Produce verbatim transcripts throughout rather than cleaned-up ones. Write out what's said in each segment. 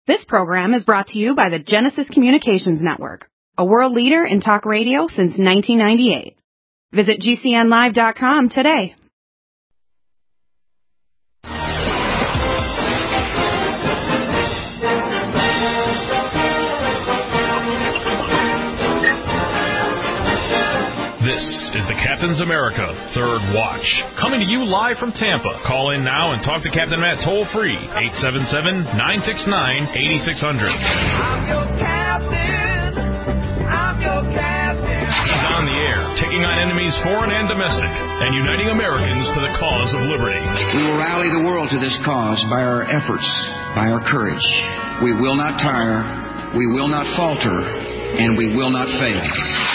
This program is brought to you by the Genesis Communications Network, a world leader in talk radio since nineteen ninety-eight. Visit G C N live dot com today. This is the Captain's America Third Watch, coming to you live from Tampa. Call in now and talk to Captain Matt toll-free, eight seven seven, nine six nine, eight six zero zero. I'm your captain. I'm your captain. He's on the air, taking on enemies foreign and domestic, and uniting Americans to the cause of liberty. We will rally the world to this cause by our efforts, by our courage. We will not tire, we will not falter, and we will not fail.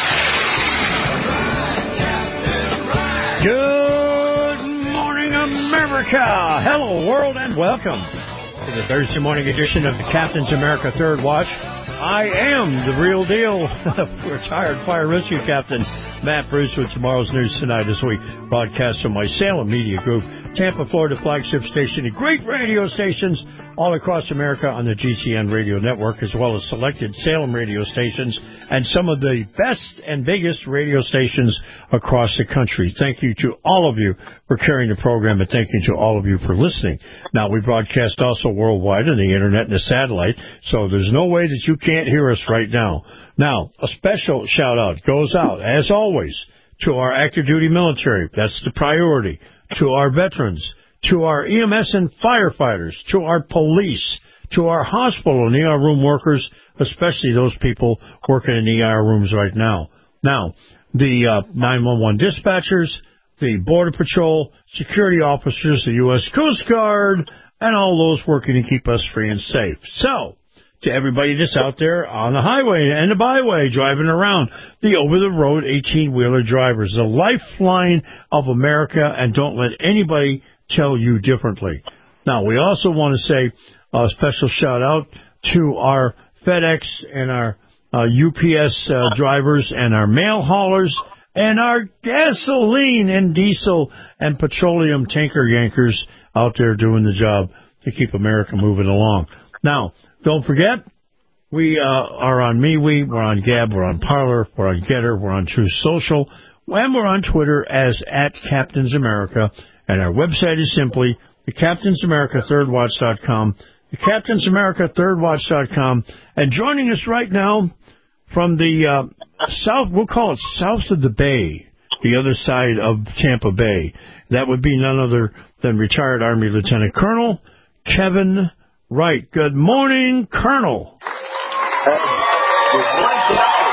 Good morning, America. Hello, world, and welcome to the Thursday morning edition of the Captain's America Third Watch. I am the real deal, retired fire rescue captain Matt Bruce with tomorrow's news tonight as we broadcast from my Salem Media Group, Tampa, Florida flagship station, and great radio stations all across America on the G C N radio network, as well as selected Salem radio stations and some of the best and biggest radio stations across the country. Thank you to all of you for carrying the program, and thank you to all of you for listening. Now, we broadcast also worldwide on the internet and the satellite, so there's no way that you can't hear us right now. Now, a special shout-out goes out, as always, to our active duty military. That's the priority. To our veterans, to our E M S and firefighters, to our police, to our hospital and E R room workers, especially those people working in E R rooms right now. Now, the uh, nine one one dispatchers, the Border Patrol, security officers, the U S Coast Guard, and all those working to keep us free and safe. So, to everybody that's out there on the highway and the byway driving around, the over-the-road eighteen-wheeler drivers, the lifeline of America, and don't let anybody tell you differently. Now, we also want to say a special shout-out to our FedEx and our uh, U P S uh, drivers and our mail haulers and our gasoline and diesel and petroleum tanker yankers out there doing the job to keep America moving along. Now, don't forget, we uh, are on MeWe, we're on Gab, we're on Parler, we're on Getter, we're on Truth Social, and we're on Twitter as at Captains America. And our website is simply the Captains America Third Watch dot com, the Captains America Third Watch dot com. And joining us right now from the uh, south, we'll call it south of the Bay, the other side of Tampa Bay. That would be none other than retired Army Lieutenant Colonel Kevin Wright. Good morning, Colonel. Uh, good morning.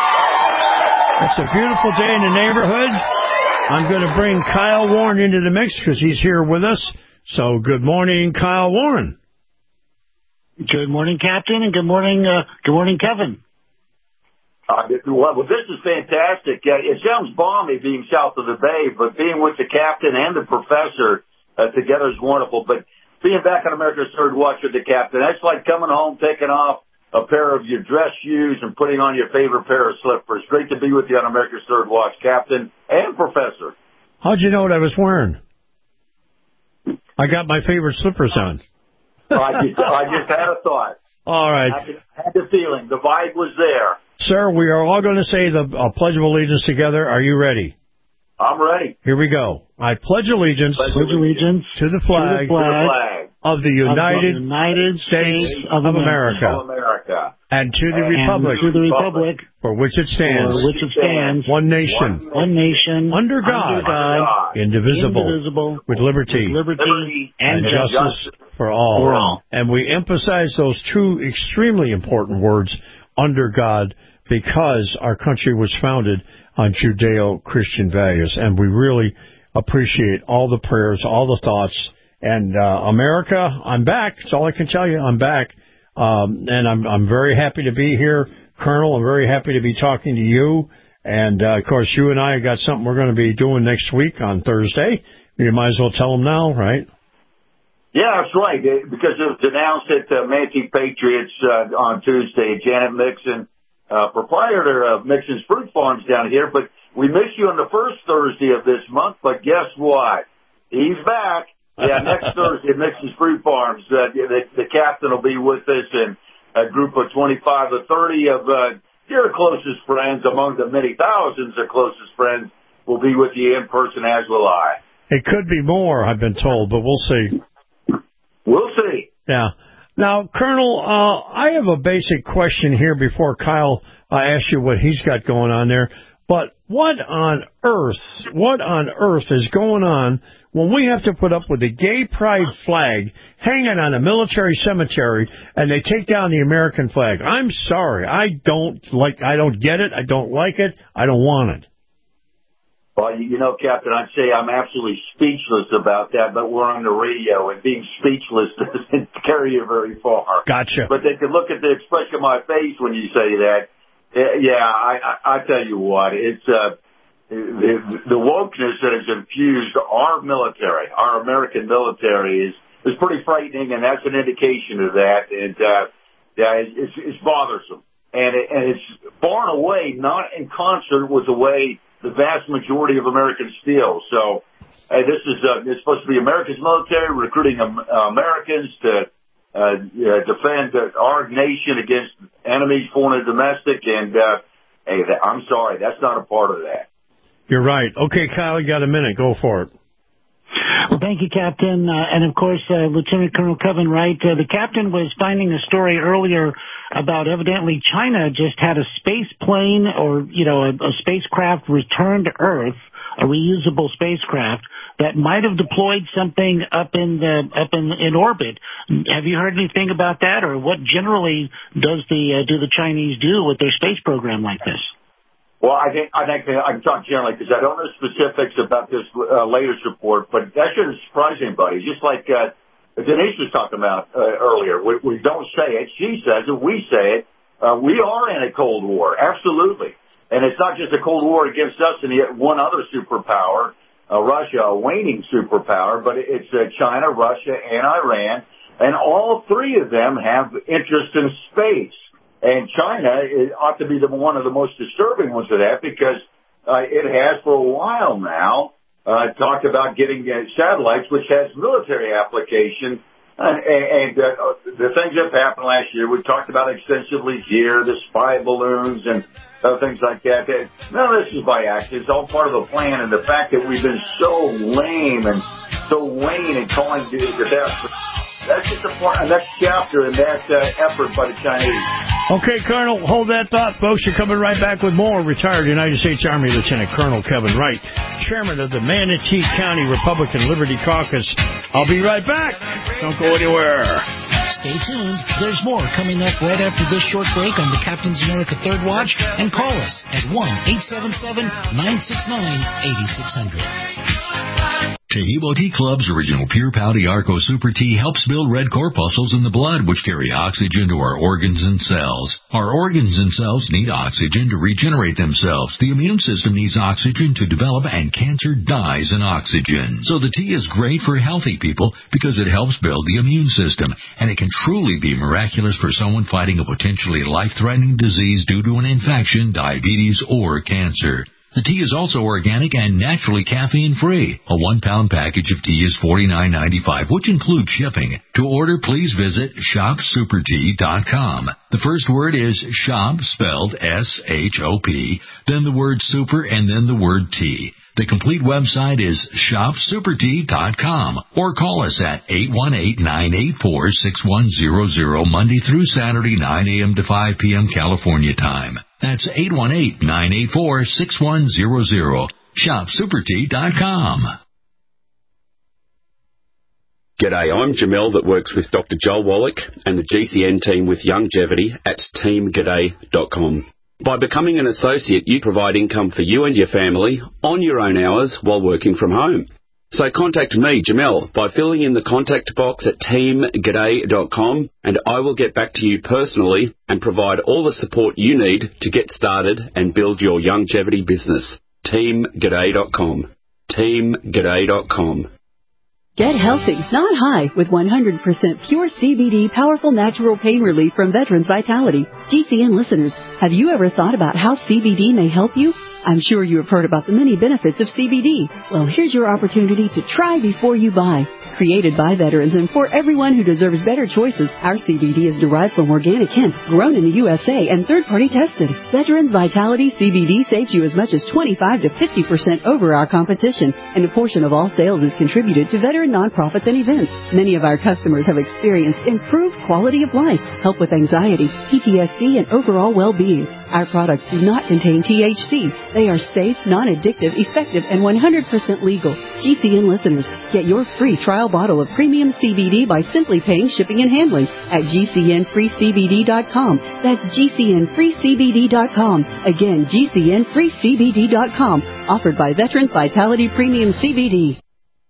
It's a beautiful day in the neighborhood. I'm going to bring Kyle Warren into the mix because he's here with us. So good morning, Kyle Warren. Good morning, Captain, and good morning, uh, good morning, Kevin. Uh, well, this is fantastic. Uh, it sounds balmy being south of the Bay, but being with the captain and the professor uh, together is wonderful. But being back on America's Third Watch with the captain, that's like coming home, taking off a pair of your dress shoes and putting on your favorite pair of slippers. Great to be with you on America's Third Watch, captain and professor. How'd you know what I was wearing? I got my favorite slippers on. I, just, I just had a thought. All right. I just had the feeling. The vibe was there. Sir, we are all going to say the uh, Pledge of Allegiance together. Are you ready? I'm ready. Here we go. I pledge allegiance, pledge allegiance to the flag, to the flag of the United, of the United States, States of, of America, America, America, and to the and republic, to the republic for which it stands, for which it stands, one nation, one nation, under God, under God indivisible, indivisible, with liberty, with liberty and, and justice, justice for all. for all. And we emphasize those two extremely important words, under God, because our country was founded on Judeo-Christian values, and we really appreciate all the prayers, all the thoughts. And uh, America, I'm back. That's all I can tell you. I'm back, um, and I'm I'm very happy to be here, Colonel. I'm very happy to be talking to you. And uh, of course, you and I got something we're going to be doing next week on Thursday. You might as well tell them now, right? Yeah, that's right. Because it was announced at uh, Manatee Patriots uh, on Tuesday. Janet Mixon, uh, proprietor of Mixon's Fruit Farms down here. But we miss you on the first Thursday of this month. But guess what? He's back. Yeah, next Thursday at Mixon's Fruit Farms. Uh, the, the captain will be with us. And a group of twenty-five or thirty of uh, your closest friends among the many thousands of closest friends will be with you in person, as will I. It could be more, I've been told, but we'll see. We'll see. Yeah. Now, Colonel, uh, I have a basic question here before Kyle uh, asks you what he's got going on there. But what on earth, what on earth is going on when we have to put up with the gay pride flag hanging on a military cemetery and they take down the American flag? I'm sorry. I don't like, I don't get it. I don't like it. I don't want it. Well, you know, Captain, I'd say I'm absolutely speechless about that, but we're on the radio, and being speechless doesn't carry you very far. Gotcha. But they can look at the expression of my face when you say that. Yeah, I, I, I tell you what, it's uh, the, the wokeness that has infused our military, our American military, is, is pretty frightening, and that's an indication of that. And uh, yeah, it's, it's bothersome, and, it, and it's far and away not in concert with the way the vast majority of Americans feel. So, hey, this is uh, it's supposed to be America's military recruiting um, uh, Americans to uh, uh, defend uh, our nation against enemies, foreign and domestic. And uh, hey, that, I'm sorry, that's not a part of that. You're right. Okay, Kyle, you got a minute. Go for it. Well, thank you, Captain. Uh, and, of course, uh, Lieutenant Colonel Kevin Wright. Uh, the captain was finding a story earlier about evidently China just had a space plane or, you know, a, a spacecraft return to Earth, a reusable spacecraft that might have deployed something up in the up in in orbit. Have you heard anything about that, or what generally does the uh, do the Chinese do with their space program like this? Well, I think I think I can talk generally because I don't know specifics about this uh, latest report, but that shouldn't surprise anybody. Just like uh, Denise was talking about uh, earlier, we, we don't say it; she says it. We say it. Uh, we are in a Cold War, absolutely, and it's not just a Cold War against us and yet one other superpower, uh, Russia, a waning superpower, but it's uh, China, Russia, and Iran, and all three of them have interest in space. And China it ought to be the one of the most disturbing ones of that because uh, it has for a while now uh, talked about getting uh, satellites, which has military application. Uh, and and uh, the things that have happened last year, we talked about extensively here, the spy balloons and other things like that. None of this is by accident. It's all part of the plan. And the fact that we've been so lame and so vain in calling the death. That's just a part, a next chapter in that uh, effort by the Chinese. Okay, Colonel, hold that thought, folks. You're coming right back with more. Retired United States Army Lieutenant Colonel Kevin Wright, chairman of the Manatee County Republican Liberty Caucus. I'll be right back. Don't go anywhere. Stay tuned. There's more coming up right after this short break on the Captain's America Third Watch. And call us at one eight seven seven, nine six nine, eight six zero zero. Taheebo Tea Club's original Pure Pouty Arco Super Tea helps build red corpuscles in the blood, which carry oxygen to our organs and cells. Our organs and cells need oxygen to regenerate themselves. The immune system needs oxygen to develop, and cancer dies in oxygen. So the tea is great for healthy people because it helps build the immune system, and it can truly be miraculous for someone fighting a potentially life-threatening disease due to an infection, diabetes, or cancer. The tea is also organic and naturally caffeine-free. A one-pound package of tea is forty-nine ninety-five, which includes shipping. To order, please visit shop super tea dot com. The first word is shop, spelled S H O P, then the word super, and then the word tea. The complete website is shop super tea dot com, or call us at eight one eight, nine eight four, six one zero zero Monday through Saturday, nine a.m. to five p.m. California time. That's eight one eight, nine eight four, six one zero zero. shop super tea dot com. G'day, I'm Jamel that works with Doctor Joel Wallach and the G C N team with Longevity at team g'day dot com. By becoming an associate, you provide income for you and your family on your own hours while working from home. So contact me, Jamel, by filling in the contact box at team g'day dot com, and I will get back to you personally and provide all the support you need to get started and build your longevity business. team g'day dot com. team g'day dot com. Get healthy, not high, with one hundred percent pure C B D powerful natural pain relief from Veterans Vitality. G C N listeners, have you ever thought about how C B D may help you? I'm sure you have heard about the many benefits of C B D. Well, here's your opportunity to try before you buy. Created by veterans and for everyone who deserves better choices, our C B D is derived from organic hemp, grown in the U S A and third-party tested. Veterans Vitality C B D saves you as much as twenty-five to fifty percent over our competition, and a portion of all sales is contributed to veteran nonprofits and events. Many of our customers have experienced improved quality of life, help with anxiety, P T S D, and overall well-being. Our products do not contain T H C. They are safe, non-addictive, effective, and one hundred percent legal. G C N listeners, get your free trial bottle of premium C B D by simply paying shipping and handling at G C N free C B D dot com. That's G C N free C B D dot com. Again, G C N free C B D dot com. Offered by Veterans Vitality Premium C B D.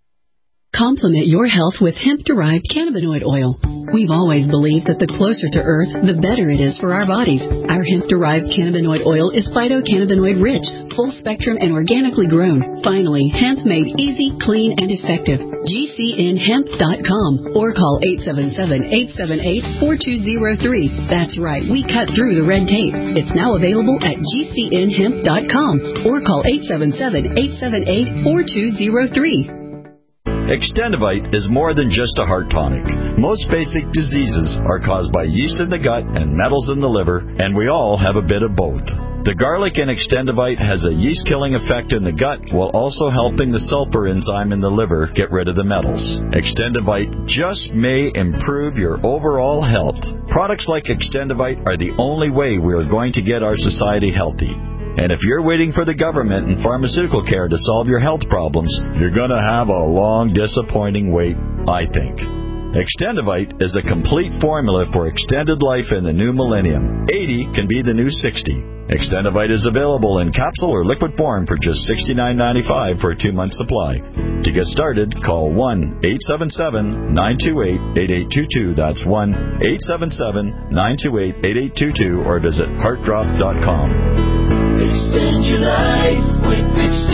Complement your health with hemp-derived cannabinoid oil. We've always believed that the closer to Earth, the better it is for our bodies. Our hemp-derived cannabinoid oil is phytocannabinoid-rich, full-spectrum, and organically grown. Finally, hemp made easy, clean, and effective. G C N hemp dot com or call eight seven seven, eight seven eight, four two zero three. That's right, we cut through the red tape. It's now available at G C N hemp dot com or call eight seven seven, eight seven eight, four two zero three. Extendivite is more than just a heart tonic. Most basic diseases are caused by yeast in the gut and metals in the liver, and we all have a bit of both. The garlic in Extendivite has a yeast-killing effect in the gut while also helping the sulfur enzyme in the liver get rid of the metals. Extendivite just may improve your overall health. Products like Extendivite are the only way we are going to get our society healthy. And if you're waiting for the government and pharmaceutical care to solve your health problems, you're going to have a long, disappointing wait, I think. Extendivite is a complete formula for extended life in the new millennium. eighty can be the new sixty. Extendivite is available in capsule or liquid form for just sixty-nine ninety-five for a two-month supply. To get started, call one eight seven seven, nine two eight, eight eight two two. That's one eight seven seven, nine two eight, eight eight two two or visit heart drop dot com. Extend your life with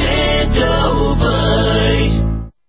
Extendivite.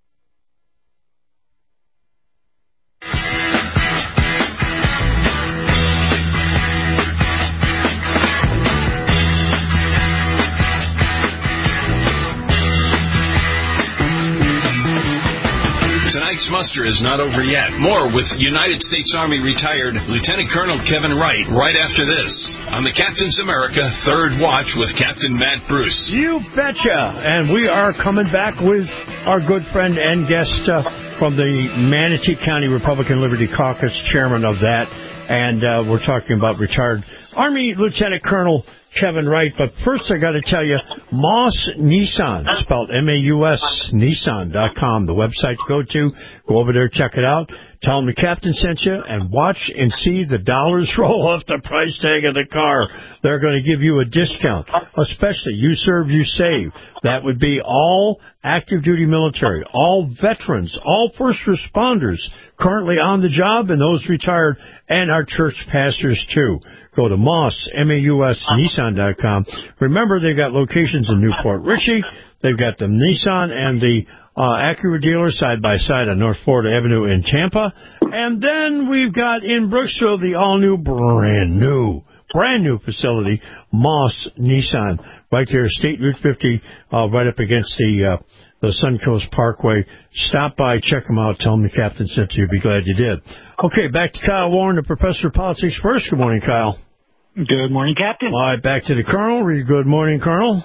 Tonight's muster is not over yet. More with United States Army retired Lieutenant Colonel Kevin Wright right after this on the Captain's America Third Watch with Captain Matt Bruce. You betcha! And we are coming back with our good friend and guest uh, from the Manatee County Republican Liberty Caucus, chairman of that. And uh, we're talking about retired Army Lieutenant Colonel Kevin Wright. But first, I got to tell you, Moss Nissan, spelled M A U S, Nissan dot com, the website to go to. Go over there, check it out. Tell them the captain sent you, and watch and see the dollars roll off the price tag of the car. They're going to give you a discount, especially you serve, you save. That would be all active duty military, all veterans, all first responders currently on the job, and those retired, and our church pastors too. Go to Moss, M A U S, Nissan dot com. Remember, they've got locations in Newport Richey. They've got the Nissan and the uh, Acura dealer side by side on North Florida Avenue in Tampa. And then we've got in Brooksville the all-new, brand new, brand new facility, Moss Nissan, right there, State Route fifty, uh, right up against the uh, the Suncoast Parkway. Stop by, check them out, tell them the captain sent you. Be glad you did. Okay, back to Kyle Warren, the professor of politics first. Good morning, Kyle. Good morning, Captain. All right, back to the Colonel. Good morning, Colonel.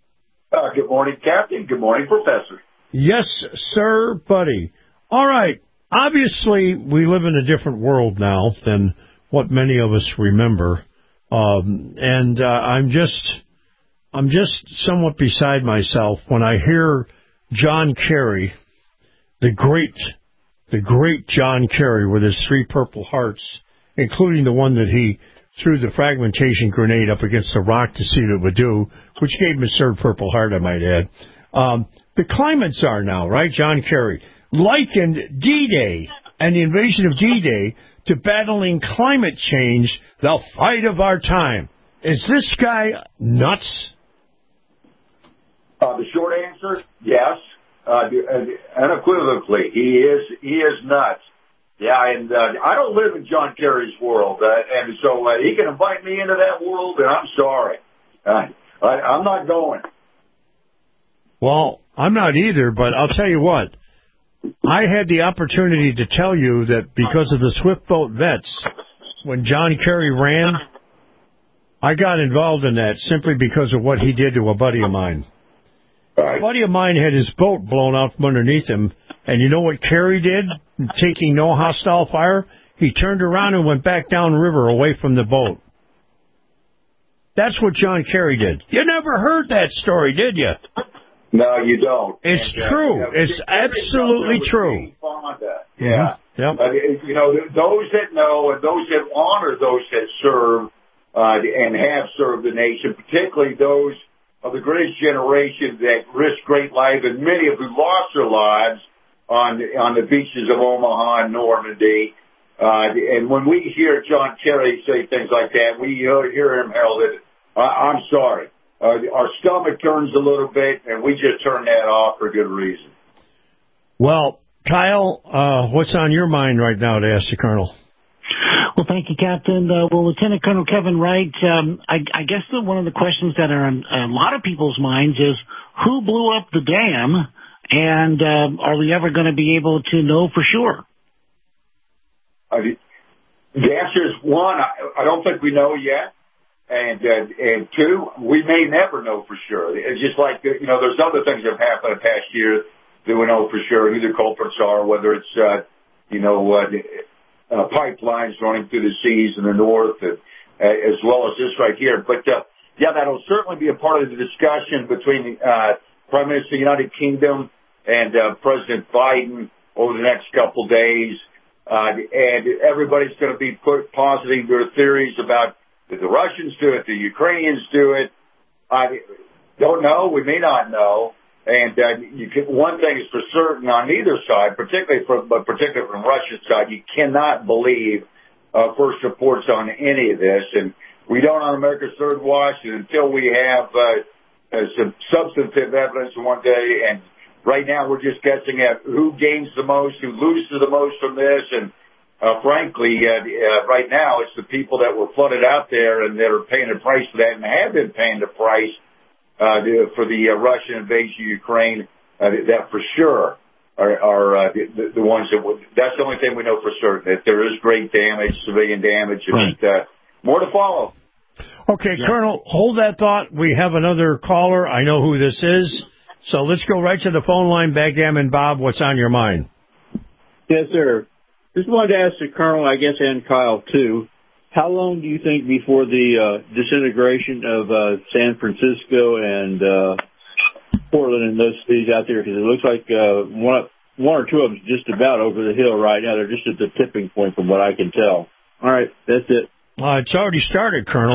Uh, good morning, Captain. Good morning, Professor. Yes, sir, buddy. All right. Obviously, we live in a different world now than what many of us remember. Um, and uh, I'm just, I'm just somewhat beside myself when I hear John Kerry, the great, the great John Kerry with his three Purple Hearts, including the one that he threw the fragmentation grenade up against the rock to see what it would do, which gave him his third Purple Heart, I might add. Um, the climate czar now, right, John Kerry, likened D-Day and the invasion of D-Day to battling climate change, the fight of our time. Is this guy nuts? Uh, the short answer, yes. Uh, unequivocally, he is, he is nuts. Yeah, and uh, I don't live in John Kerry's world, uh, and so uh, he can invite me into that world, and I'm sorry. Uh, I, I'm not going. Well, I'm not either, but I'll tell you what. I had the opportunity to tell you that because of the Swift Boat Vets, when John Kerry ran, I got involved in that simply because of what he did to a buddy of mine. Right. A buddy of mine had his boat blown out from underneath him, and you know what Kerry did, taking no hostile fire? He turned around and went back downriver away from the boat. That's what John Kerry did. You never heard that story, did you? No, you don't. It's and, true. Uh, you know, it's absolutely true. Yeah. Yep. Uh, you know, those that know and those that honor those that serve uh, and have served the nation, particularly those of the greatest generation that risked great life, and many of who lost their lives on on the beaches of Omaha and Normandy. Uh, and when we hear John Kerry say things like that, we hear him heralded. Uh, I'm sorry. Uh, our stomach turns a little bit, and we just turn that off for good reason. Well, Kyle, uh, what's on your mind right now to ask the Colonel? Well, thank you, Captain. Uh, well, Lieutenant Colonel Kevin Wright, um, I, I guess that one of the questions that are on a lot of people's minds is who blew up the dam, and uh, are we ever going to be able to know for sure? Uh, the answer is, one, I, I don't think we know yet. And, uh, and two, we may never know for sure. It's just like, you know, there's other things that have happened in the past year that we know for sure who the culprits are, whether it's, uh, you know, uh, uh, pipelines running through the seas in the north, uh, as well as this right here. But, uh, yeah, that'll certainly be a part of the discussion between, uh, Prime Minister of the United Kingdom and, uh, President Biden over the next couple days. Uh, and everybody's going to be put positing their theories about did the Russians do it? The Ukrainians do it? I don't know. We may not know. And uh, you can, one thing is for certain on either side, particularly from, but particularly from Russia's side, you cannot believe uh, first reports on any of this. And we don't on America's Third Watch until we have uh, uh, some substantive evidence one day. And right now we're just guessing at who gains the most, who loses the most from this, and Uh, frankly, uh, uh, right now, it's the people that were flooded out there and that are paying the price for that and have been paying the price uh, for the uh, Russian invasion of Ukraine. Uh, that for sure are, are uh, the, the ones that would. That's the only thing we know for certain, that there is great damage, civilian damage, and right. uh, more to follow. Okay, yeah. Colonel, hold that thought. We have another caller. I know who this is. So let's go right to the phone line. Backgammon Bob, what's on your mind? Yes, sir. Just wanted to ask the Colonel, I guess, and Kyle, too, how long do you think before the uh, disintegration of uh, San Francisco and uh, Portland and those cities out there? Because it looks like uh, one, one or two of them is just about over the hill right now. They're just at the tipping point from what I can tell. All right, that's it. Uh, it's already started, Colonel.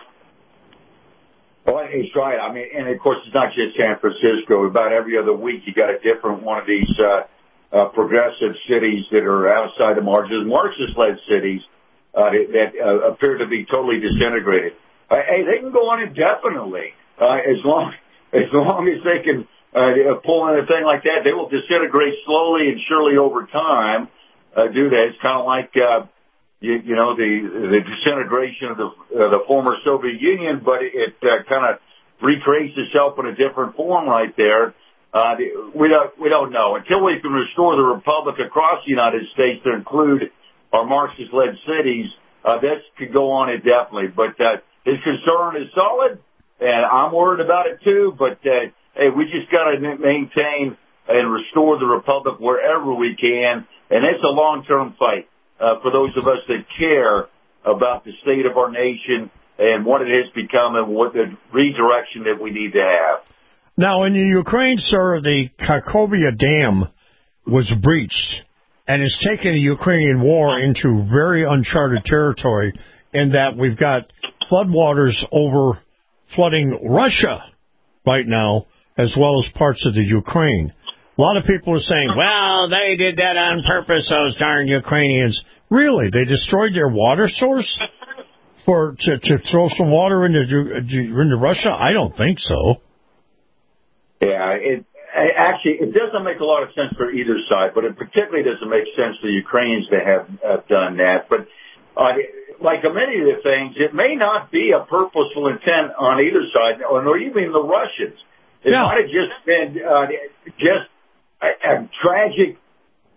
Well, he's right. I mean, and, of course, it's not just San Francisco. About every other week you got a different one of these uh Uh, progressive cities that are outside the margins, Marxist-led cities uh, that uh, appear to be totally disintegrated. Uh, hey, they can go on indefinitely uh, as long as long as they can uh, pull in a thing like that. They will disintegrate slowly and surely over time. Uh, do that. It's kind of like uh, you, you know the the disintegration of the uh, the former Soviet Union, but it, it uh, kind of recreates itself in a different form right there. Uh, we don't, we don't know. Until we can restore the republic across the United States to include our Marxist-led cities, uh, this could go on indefinitely. But, uh, his concern is solid, and I'm worried about it too, but, uh, hey, we just gotta maintain and restore the republic wherever we can, and it's a long-term fight, uh, for those of us that care about the state of our nation and what it has become and what the redirection that we need to have. Now, in the Ukraine, sir, the Kakhovka Dam was breached, and it's taken the Ukrainian war into very uncharted territory in that we've got floodwaters over flooding Russia right now, as well as parts of the Ukraine. A lot of people are saying, well, they did that on purpose, those darn Ukrainians. Really? They destroyed their water source for to, to throw some water into, into Russia? I don't think so. Yeah, it actually it doesn't make a lot of sense for either side, but it particularly doesn't make sense for the Ukrainians to have, have done that. But uh, like many of the things, it may not be a purposeful intent on either side, or even the Russians. It yeah. might have just been uh, just a, a tragic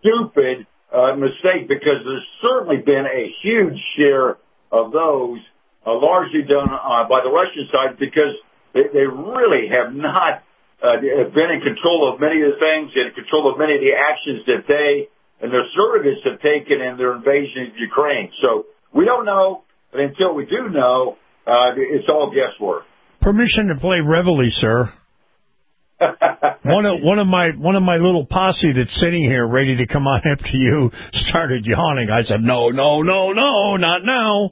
stupid uh, mistake, because there's certainly been a huge share of those uh, largely done uh, by the Russian side, because they, they really have not uh, been in control of many of the things, in control of many of the actions that they and their surrogates have taken in their invasion of Ukraine. So we don't know, but until we do know, uh, it's all guesswork. Permission to play Reveille, sir. one of one of my one of my little posse that's sitting here ready to come on after you started yawning. I said, no, no, no, no, not now.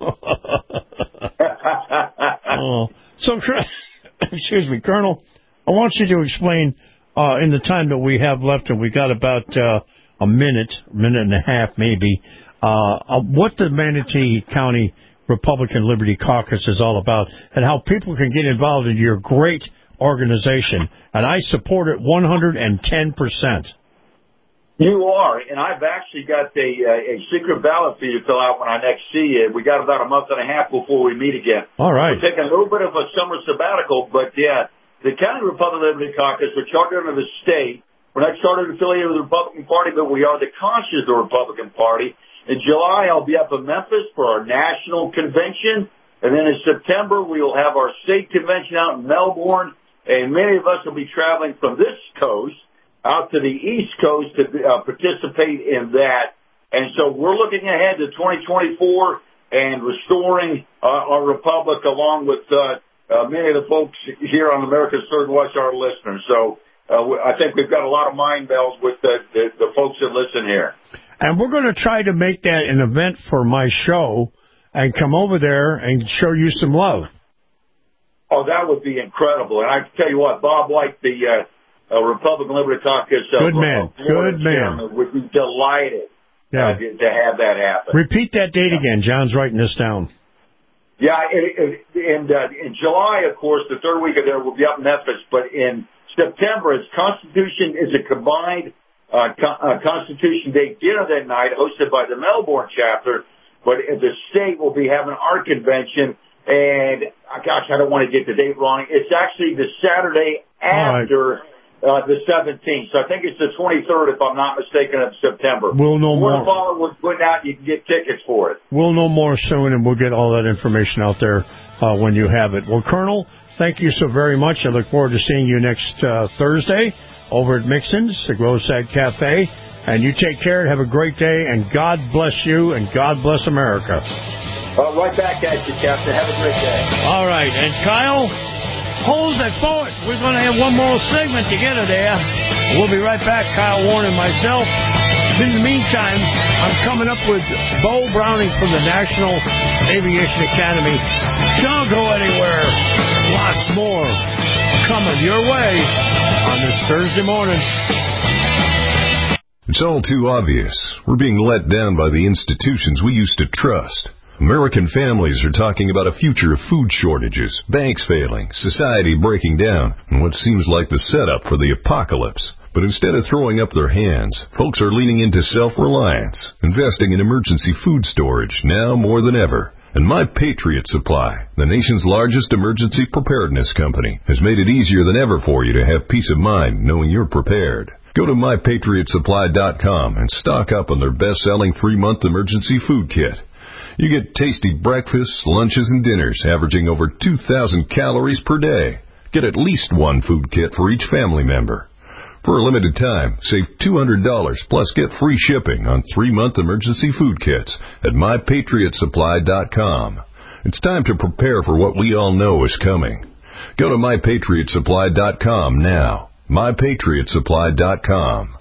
oh. So, excuse me, Colonel, I want you to explain uh, in the time that we have left, and we got about uh, a minute, minute and a half maybe, uh, uh, what the Manatee County Republican Liberty Caucus is all about, and how people can get involved in your great organization, and I support it one hundred ten percent. You are, and I've actually got a, a secret ballot for you to fill out when I next see you. We got about a month and a half before we meet again. All right. We're taking a little bit of a summer sabbatical, but yeah, the County Republican Liberty Caucus, we're chartered under the state. We're not chartered affiliated with the Republican Party, but we are the conscience of the Republican Party. In July, I'll be up in Memphis for our national convention, and then in September, we will have our state convention out in Melbourne. And many of us will be traveling from this coast out to the East Coast to uh, participate in that. And so we're looking ahead to twenty twenty-four and restoring uh, our republic, along with uh, uh, many of the folks here on America's Third Watch, our listeners. So uh, I think we've got a lot of mind bells with the, the, the folks that listen here. And we're going to try to make that an event for my show and come over there and show you some love. Oh, that would be incredible. And I can tell you what, Bob White, the uh, uh, Republican Liberty Caucus uh, Good man. Good man. would be delighted yeah. uh, to, to have that happen. Repeat that date again. John's writing this down. Yeah, it, it, and uh, in July, of course, the third week of there, we'll be up in Memphis. But in September, it's Constitution is a combined uh, co- uh, Constitution Day dinner that night, hosted by the Melbourne chapter. But the state will be having our convention. And, gosh, I don't want to get the date wrong. It's actually the Saturday after right. uh, the seventeenth. So I think it's the twenty-third, if I'm not mistaken, of September. We'll know more. More was putting out, you can get tickets for it. We'll know more soon, and we'll get all that information out there uh, when you have it. Well, Colonel, thank you so very much. I look forward to seeing you next uh, Thursday over at Mixon's, the Grosag Cafe. And you take care and have a great day, and God bless you, and God bless America. Uh, right back at you, Captain. Have a great day. All right. And Kyle, hold that fort. We're going to have one more segment together there. We'll be right back, Kyle Warren and myself. In the meantime, I'm coming up with Bo Browning from the National Aviation Academy. Don't go anywhere. Lots more coming your way on this Thursday morning. It's all too obvious. We're being let down by the institutions we used to trust. American families are talking about a future of food shortages, banks failing, society breaking down, and what seems like the setup for the apocalypse. But instead of throwing up their hands, folks are leaning into self-reliance, investing in emergency food storage now more than ever. And My Patriot Supply, the nation's largest emergency preparedness company, has made it easier than ever for you to have peace of mind knowing you're prepared. Go to my patriot supply dot com and stock up on their best-selling three-month emergency food kit. You get tasty breakfasts, lunches, and dinners averaging over two thousand calories per day. Get at least one food kit for each family member. For a limited time, save two hundred dollars plus get free shipping on three-month emergency food kits at my patriot supply dot com. It's time to prepare for what we all know is coming. Go to my patriot supply dot com now. my patriot supply dot com.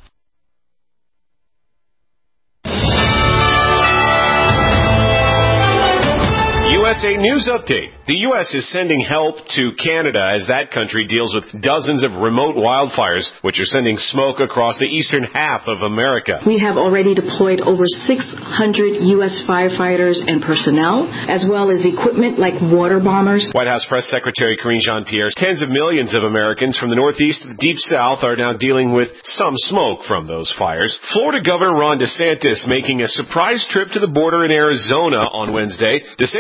U S A News Update. The U S is sending help to Canada as that country deals with dozens of remote wildfires, which are sending smoke across the eastern half of America. We have already deployed over six hundred U S firefighters and personnel, as well as equipment like water bombers. White House Press Secretary Karine Jean-Pierre, tens of millions of Americans from the Northeast to the Deep South are now dealing with some smoke from those fires. Florida Governor Ron DeSantis making a surprise trip to the border in Arizona on Wednesday. DeSantis said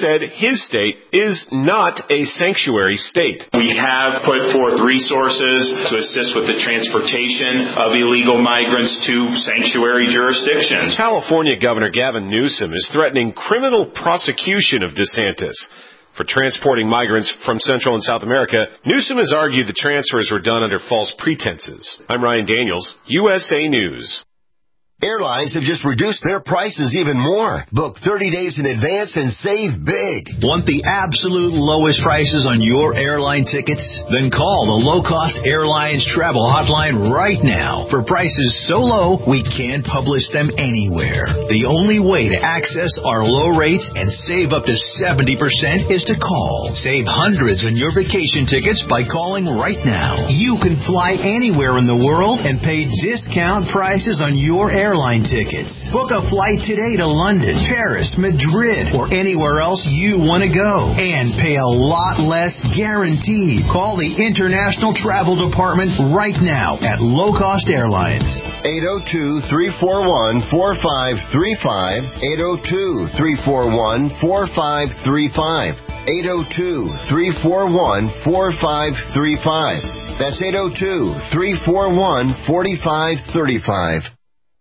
said his state is not a sanctuary state. We have put forth resources to assist with the transportation of illegal migrants to sanctuary jurisdictions. California Governor Gavin Newsom is threatening criminal prosecution of DeSantis for transporting migrants from Central and South America. Newsom has argued the transfers were done under false pretenses. I'm Ryan Daniels, U S A News. Airlines have just reduced their prices even more. Book thirty days in advance and save big. Want the absolute lowest prices on your airline tickets? Then call the Low Cost Airlines Travel Hotline right now. For prices so low, we can't publish them anywhere. The only way to access our low rates and save up to seventy percent is to call. Save hundreds on your vacation tickets by calling right now. You can fly anywhere in the world and pay discount prices on your airline airline tickets. Book a flight today to London, Paris, Madrid, or anywhere else you want to go. And pay a lot less guaranteed. Call the International Travel Department right now at Low Cost Airlines. eight oh two, three four one, four five three five. eight oh two, three four one, four five three five. eight oh two, three four one, four five three five. That's eight oh two, three four one, four five three five.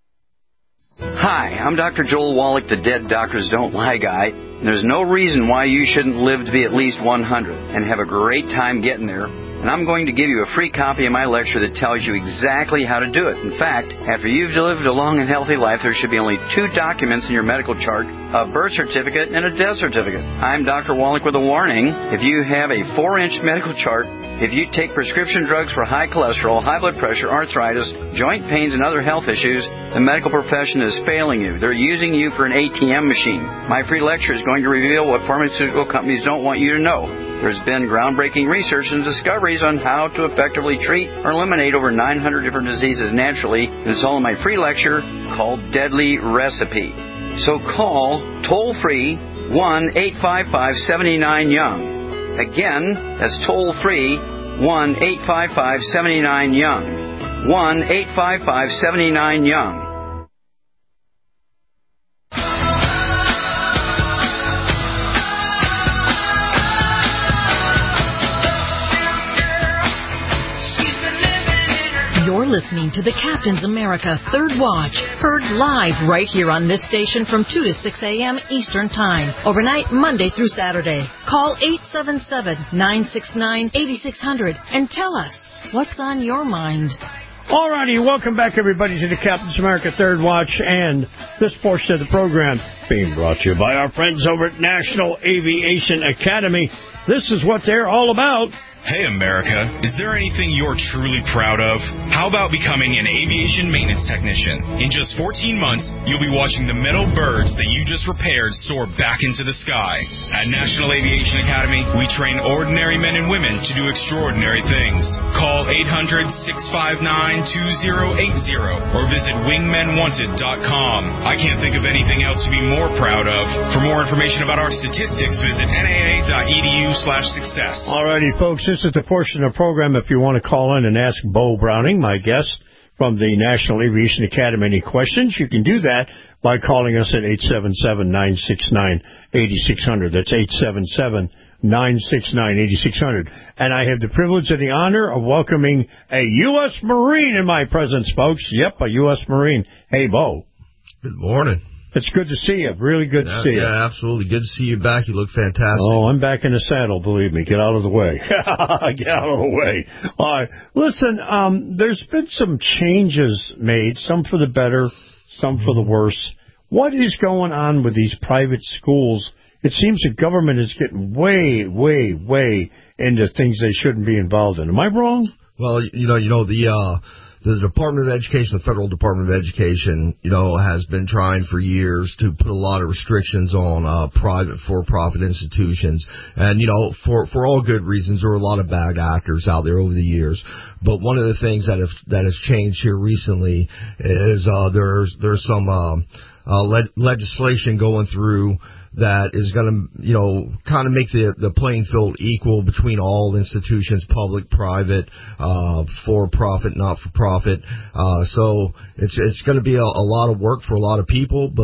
Hi, I'm Doctor Joel Wallach, the Dead Doctors Don't Lie guy. And there's no reason why you shouldn't live to be at least one hundred and have a great time getting there. And I'm going to give you a free copy of my lecture that tells you exactly how to do it. In fact, after you've lived a long and healthy life, there should be only two documents in your medical chart, a birth certificate and a death certificate. I'm Doctor Wallach with a warning. If you have a four-inch medical chart, if you take prescription drugs for high cholesterol, high blood pressure, arthritis, joint pains, and other health issues, the medical profession is failing you. They're using you for an A T M machine. My free lecture is going to reveal what pharmaceutical companies don't want you to know. There's been groundbreaking research and discoveries on how to effectively treat or eliminate over nine hundred different diseases naturally. And it's all in my free lecture called Deadly Recipe. So call toll-free one eight five five, seven nine, young. Again, that's toll-free one eight five five, seven nine, young. one eight five five, seven nine, young. You're listening to the Captain's America Third Watch, heard live right here on this station from two to six a.m. Eastern Time, overnight Monday through Saturday. Call eight seven seven, nine six nine, eight six zero zero and tell us what's on your mind. All righty, welcome back, everybody, to the Captain's America Third Watch, and this portion of the program being brought to you by our friends over at National Aviation Academy. This is what they're all about. Hey, America, is there anything you're truly proud of? How about becoming an aviation maintenance technician? In just fourteen months, you'll be watching the metal birds that you just repaired soar back into the sky. At National Aviation Academy, we train ordinary men and women to do extraordinary things. Call eight hundred, six five nine, two zero eight zero or visit wingmen wanted dot com. I can't think of anything else to be more proud of. For more information about our statistics, visit N A A dot E D U slash success. All righty, folks. This is the portion of the program if you want to call in and ask Bo Browning, my guest from the National Aviation Academy, any questions. You can do that by calling us at eight seven seven, nine six nine, eight six zero zero. That's eight seven seven, nine six nine, eight six zero zero. And I have the privilege and the honor of welcoming a U S Marine in my presence, folks. Yep, a U S Marine. Hey, Bo. Good morning. It's good to see you. Really good yeah, to see you. Yeah, absolutely. Good to see you back. You look fantastic. Oh, I'm back in the saddle, believe me. Get out of the way. Get out of the way. All right. Listen, um, there's been some changes made, some for the better, some for the worse. What is going on with these private schools? It seems the government is getting way, way, way into things they shouldn't be involved in. Am I wrong? Well, you know, you know, the, uh, The Department of Education, the Federal Department of Education, you know, has been trying for years to put a lot of restrictions on uh, private for-profit institutions. And, you know, for, for all good reasons, there are a lot of bad actors out there over the years. But one of the things that have, that has changed here recently is uh, there's, there's some uh, uh, le- legislation going through that is going to, you know, kind of make the the playing field equal between all institutions, public, private, uh, for-profit, not-for-profit. Uh, so it's it's going to be a, a lot of work for a lot of people, but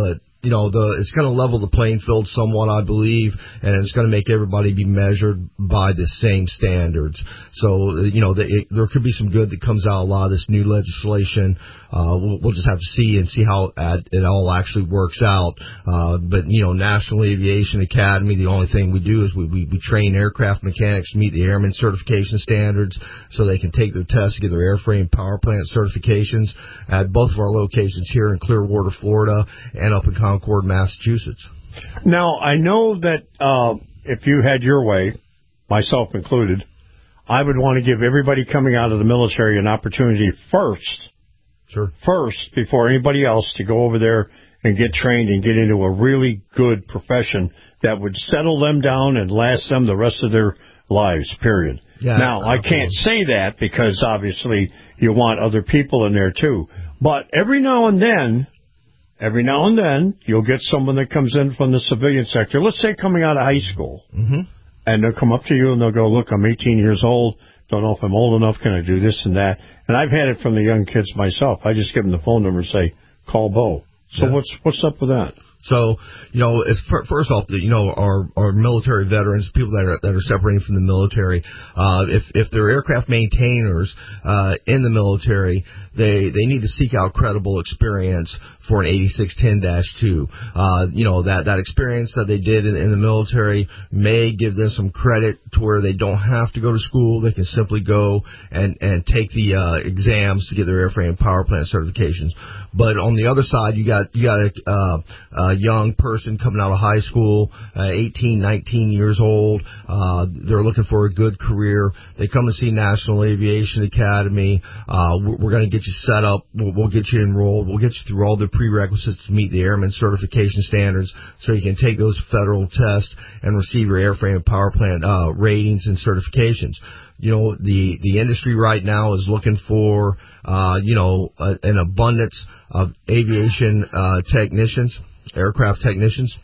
you know, the it's going to level the playing field somewhat, I believe, and it's going to make everybody be measured by the same standards. So, you know, the, it, there could be some good that comes out of a lot of this new legislation. Uh, we'll, we'll just have to see and see how it all actually works out. Uh, but, you know, National Aviation Academy, the only thing we do is we, we, we train aircraft mechanics to meet the airman certification standards so they can take their tests to get their airframe power plant certifications at both of our locations here in Clearwater, Florida, and up in Concord, Massachusetts. Now, I know that uh, if you had your way, myself included, I would want to give everybody coming out of the military an opportunity first, sure, first, before anybody else, to go over there and get trained and get into a really good profession that would settle them down and last them the rest of their lives, period. Yeah, now, I can't say that because, obviously, you want other people in there, too. But every now and then, every now and then, you'll get someone that comes in from the civilian sector, let's say coming out of high school, mm-hmm. and they'll come up to you and they'll go, look, I'm eighteen years old, don't know if I'm old enough, can I do this and that? And I've had it from the young kids myself. I just give them the phone number and say, call Bo. So Yeah. what's what's up with that? So, you know, if, first off, you know, our, our military veterans, people that are, that are separating from the military, uh, if, if they're aircraft maintainers, uh, in the military, they, they need to seek out credible experience for an eighty-six ten dash two. Uh, you know, that, that experience that they did in, in the military may give them some credit to where they don't have to go to school. They can simply go and, and take the, uh, exams to get their airframe and power plant certifications. But on the other side, you got, you got a, uh, a young person coming out of high school, uh, eighteen, nineteen years old. Uh, they're looking for a good career. They come and see National Aviation Academy. Uh, we're, we're going to get you set up. We'll, we'll get you enrolled. We'll get you through all the prerequisites to meet the airman certification standards so you can take those federal tests and receive your airframe and power plant, uh, ratings and certifications. You know, the, the industry right now is looking for, uh, you know, a, an abundance of aviation, uh, technicians, aircraft technicians.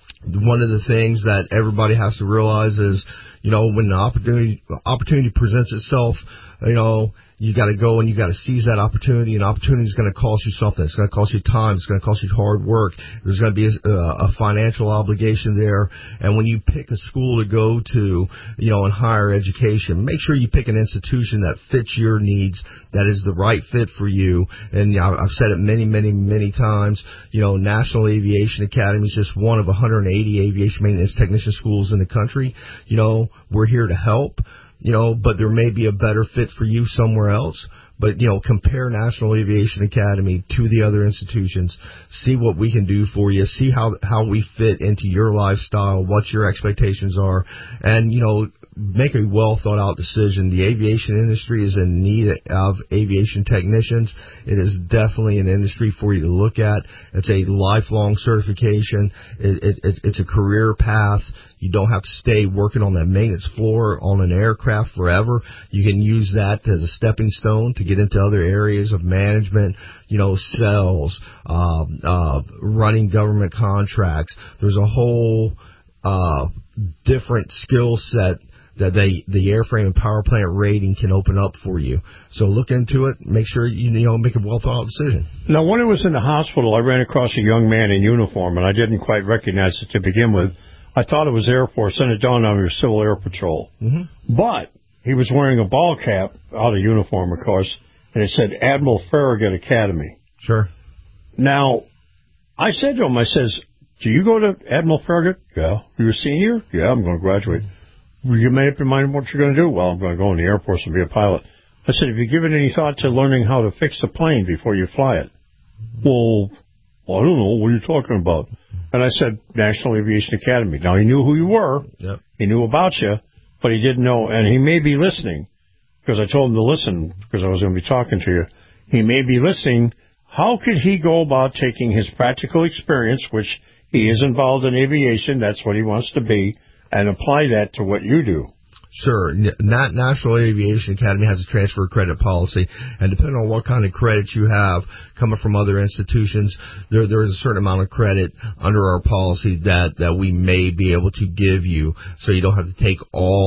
One of the things that everybody has to realize is, you know, when the opportunity, opportunity presents itself, you know, you got to go and you got to seize that opportunity. An opportunity is going to cost you something. It's going to cost you time. It's going to cost you hard work. There's going to be a, a financial obligation there. And when you pick a school to go to, you know, in higher education, make sure you pick an institution that fits your needs, that is the right fit for you. And you know, I've said it many, many, many times. You know, National Aviation Academy is just one of one hundred eighty aviation maintenance technician schools in the country. You know, we're here to help. You know, but there may be a better fit for you somewhere else. But, you know, compare National Aviation Academy to the other institutions. See what we can do for you. See how, how we fit into your lifestyle, what your expectations are. And, you know, make a well thought out decision. The aviation industry is in need of aviation technicians. It is definitely an industry for you to look at. It's a lifelong certification. It, it, it, it's a career path. You don't have to stay working on that maintenance floor on an aircraft forever. You can use that as a stepping stone to get into other areas of management, you know, sales, uh, uh, running government contracts. There's a whole, uh, different skill set that they, the airframe and power plant rating can open up for you. So look into it. Make sure you, you know, make a well thought out decision. Now, when I was in the hospital, I ran across a young man in uniform, and I didn't quite recognize it to begin with. I thought it was Air Force, then it dawned on me it was Civil Air Patrol. Mm-hmm. But he was wearing a ball cap, out of uniform, of course, and it said Admiral Farragut Academy. Sure. Now, I said to him, I says, do you go to Admiral Farragut? Yeah. You're a senior? Yeah, I'm going to graduate. Well, you made up your mind what you're going to do? Well, I'm going to go in the Air Force and be a pilot. I said, have you given any thought to learning how to fix the plane before you fly it? Well, I don't know. What are you talking about? And I said, National Aviation Academy. Now, he knew who you were. Yep. He knew about you, but he didn't know, and he may be listening, because I told him to listen, because I was going to be talking to you. He may be listening. How could he go about taking his practical experience, which he is involved in aviation, that's what he wants to be, and apply that to what you do? Sure. Not National Aviation Academy has a transfer credit policy, and depending on what kind of credits you have coming from other institutions, there there is a certain amount of credit under our policy that, that we may be able to give you, so you don't have to take all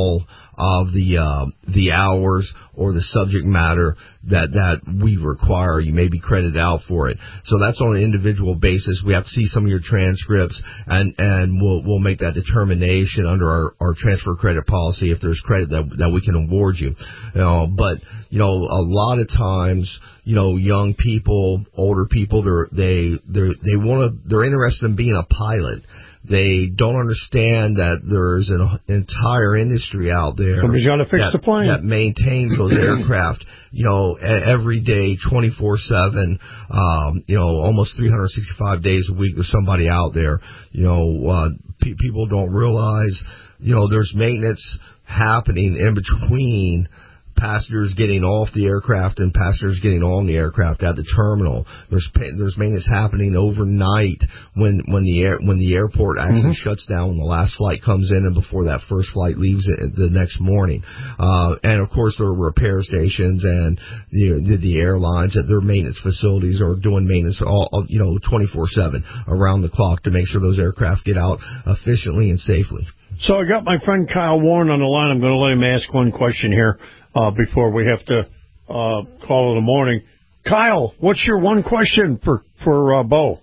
of the uh, the hours or the subject matter that that we require. You may be credited out for it. So that's on an individual basis. We have to see some of your transcripts, and and we'll we'll make that determination under our, our transfer credit policy if there's credit that that we can award you. You know, but you know, a lot of times, you know, young people, older people, they're they they they want to they're interested in being a pilot. They don't understand that there's an entire industry out there. Somebody's got to fix that, the plane. That maintains those aircraft, you know, every day, twenty-four seven, um, you know, almost three hundred sixty-five days a week. There's somebody out there. You know, uh, pe- people don't realize, you know, there's maintenance happening in between passengers getting off the aircraft and passengers getting on the aircraft at the terminal. There's there's maintenance happening overnight when when the air when the airport actually mm-hmm. shuts down when the last flight comes in and before that first flight leaves it the next morning. Uh, and of course there are repair stations and the the, the airlines at their maintenance facilities are doing maintenance all you know twenty-four seven around the clock to make sure those aircraft get out efficiently and safely. So I got my friend Kyle Warren on the line. I'm going to let him ask one question here uh, before we have to uh, call it a morning. Kyle, what's your one question for, for uh, Bo?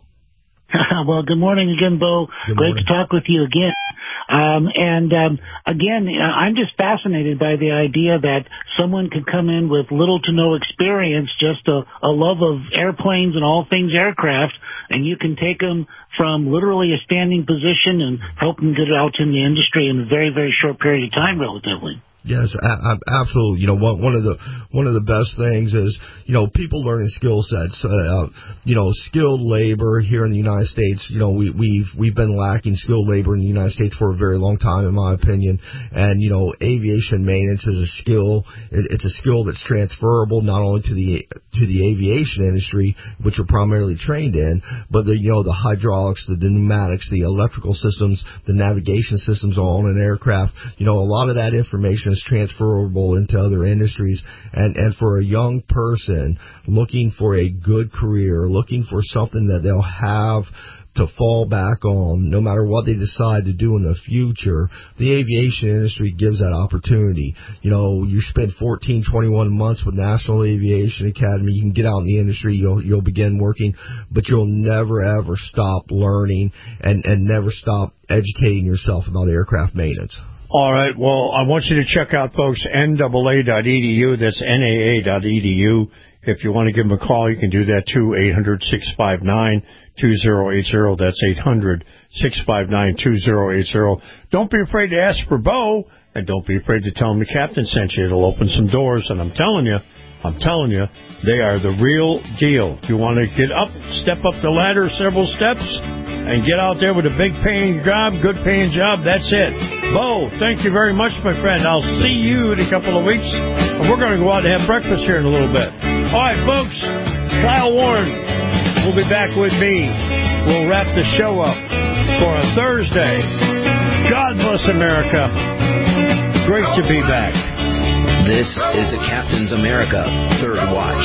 Well, good morning again, Bo. Good Great morning. to talk with you again. Um, and um, again, I'm just fascinated by the idea that someone could come in with little to no experience, just a, a love of airplanes and all things aircraft, and you can take them from literally a standing position and help them get out in the industry in a very, very short period of time, relatively. Yes, absolutely. You know, one, one of the one of the best things is, you know, people learning skill sets. Uh, you know, skilled labor here in the United States. You know, we, we've we've been lacking skilled labor in the United States for a very long time, in my opinion. And you know, aviation maintenance is a skill. It's a skill that's transferable not only to the to the aviation industry, which we're primarily trained in, but the you know the hydraulics, the, the pneumatics, the electrical systems, the navigation systems on an aircraft. You know, a lot of that information is transferable into other industries, and and for a young person looking for a good career, looking for something that they'll have to fall back on no matter what they decide to do in the future, the aviation industry gives that opportunity. You know, you spend fourteen, twenty-one months with National Aviation Academy, you can get out in the industry, you'll you'll begin working, but you'll never ever stop learning and and never stop educating yourself about aircraft maintenance. All right. Well, I want you to check out, folks, N A A dot E D U. That's N A A dot E D U. If you want to give them a call, you can do that too, eight hundred, six five nine, two zero eight zero. That's eight hundred, six five nine, two zero eight zero. Don't be afraid to ask for Bo, and don't be afraid to tell him the captain sent you. It'll open some doors, and I'm telling you, I'm telling you, they are the real deal. If you want to get up, step up the ladder several steps, and get out there with a big paying job, good paying job, that's it. Bo, thank you very much, my friend. I'll see you in a couple of weeks, and we're going to go out and have breakfast here in a little bit. All right, folks, Kyle Warren will be back with me. We'll wrap the show up for a Thursday. God bless America. Great to be back. This is the Captain's America Third Watch.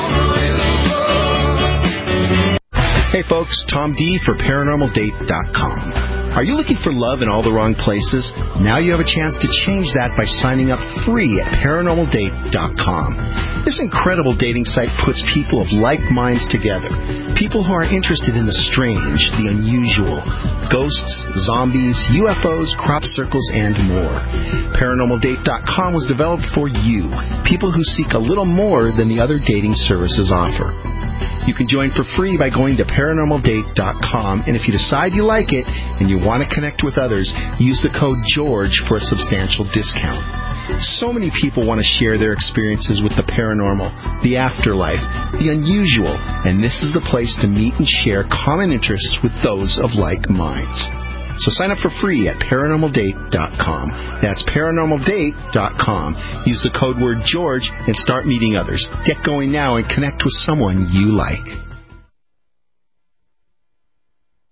Hey folks, Tom D for paranormal date dot com. Are you looking for love in all the wrong places? Now you have a chance to change that by signing up free at paranormal date dot com. This incredible dating site puts people of like minds together. People who are interested in the strange, the unusual, ghosts, zombies, U F Os, crop circles, and more. paranormal date dot com was developed for you, people who seek a little more than the other dating services offer. You can join for free by going to paranormal date dot com, and if you decide you like it and you want to connect with others, use the code GEORGE for a substantial discount. So many people want to share their experiences with the paranormal, the afterlife, the unusual, and this is the place to meet and share common interests with those of like minds. So sign up for free at paranormal date dot com. That's paranormal date dot com. Use the code word George and start meeting others. Get going now and connect with someone you like.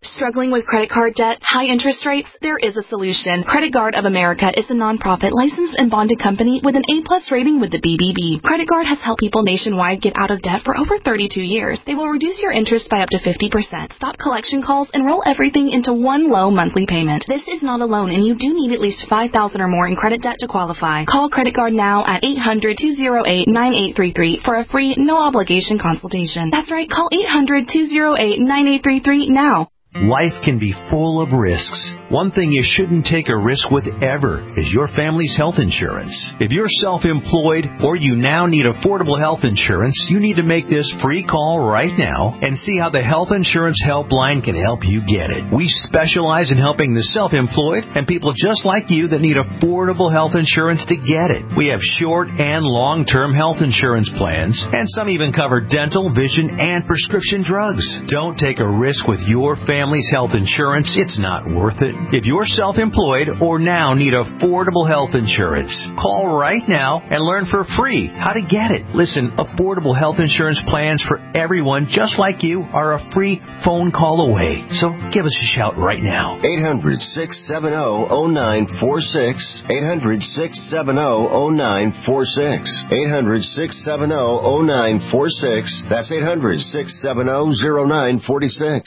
Struggling with credit card debt, high interest rates? There is a solution. Credit Guard of America is a nonprofit licensed and bonded company with an A-plus rating with the B B B. Credit Guard has helped people nationwide get out of debt for over thirty-two years. They will reduce your interest by up to fifty percent, stop collection calls, and roll everything into one low monthly payment. This is not a loan, and you do need at least five thousand dollars or more in credit debt to qualify. Call Credit Guard now at eight hundred, two oh eight, nine eight three three for a free, no-obligation consultation. That's right, call eight hundred, two oh eight, nine eight three three now. Life can be full of risks. One thing you shouldn't take a risk with ever is your family's health insurance. If you're self-employed or you now need affordable health insurance, you need to make this free call right now and see how the Health Insurance Helpline can help you get it. We specialize in helping the self-employed and people just like you that need affordable health insurance to get it. We have short and long-term health insurance plans, and some even cover dental, vision, and prescription drugs. Don't take a risk with your family. Family's health insurance, it's not worth it. If you're self-employed or now need affordable health insurance, call right now and learn for free how to get it. Listen, affordable health insurance plans for everyone just like you are a free phone call away. So give us a shout right now. eight hundred, six seven zero, zero nine four six. eight hundred, six seven zero, zero nine four six. eight hundred, six seven zero, zero nine four six. That's eight hundred, six seven zero, zero nine four six.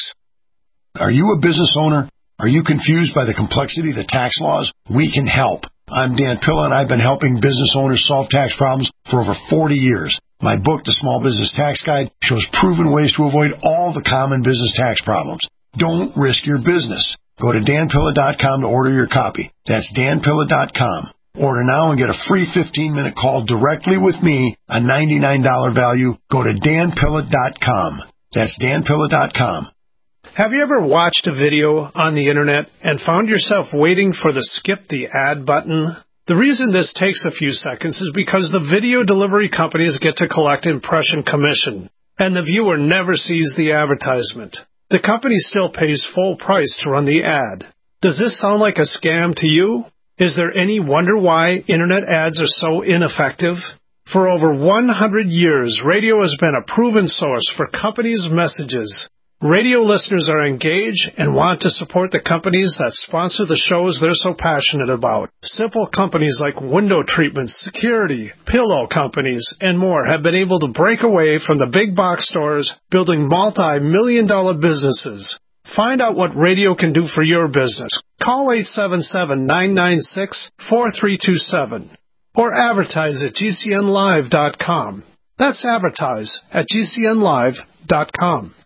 Are you a business owner? Are you confused by the complexity of the tax laws? We can help. I'm Dan Pilla, and I've been helping business owners solve tax problems for over forty years. My book, The Small Business Tax Guide, shows proven ways to avoid all the common business tax problems. Don't risk your business. Go to dan pilla dot com to order your copy. That's dan pilla dot com. Order now and get a free fifteen-minute call directly with me, a ninety-nine dollars value. Go to dan pilla dot com. That's dan pilla dot com. Have you ever watched a video on the internet and found yourself waiting for the skip the ad button? The reason this takes a few seconds is because the video delivery companies get to collect impression commission, and the viewer never sees the advertisement. The company still pays full price to run the ad. Does this sound like a scam to you? Is there any wonder why internet ads are so ineffective? For over one hundred years, radio has been a proven source for companies' messages. Radio listeners are engaged and want to support the companies that sponsor the shows they're so passionate about. Simple companies like window treatments, security, pillow companies, and more have been able to break away from the big box stores, building multi-million dollar businesses. Find out what radio can do for your business. Call eight seven seven, nine nine six, four three two seven or advertise at G C N live dot com. That's advertise at G C N live dot com.